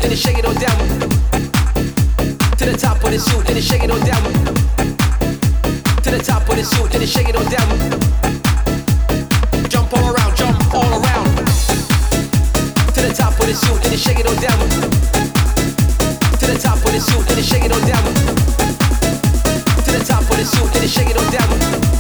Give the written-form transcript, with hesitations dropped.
then it shake it on down. To the top of the suit, then it shake it on down. To the top of the suit, then it shake it on down. Jump all around, jump all around. To the top of the suit, then it shake it on down. To the top of the suit, then it shake it on down. To the top of the suit, then it shake it on down.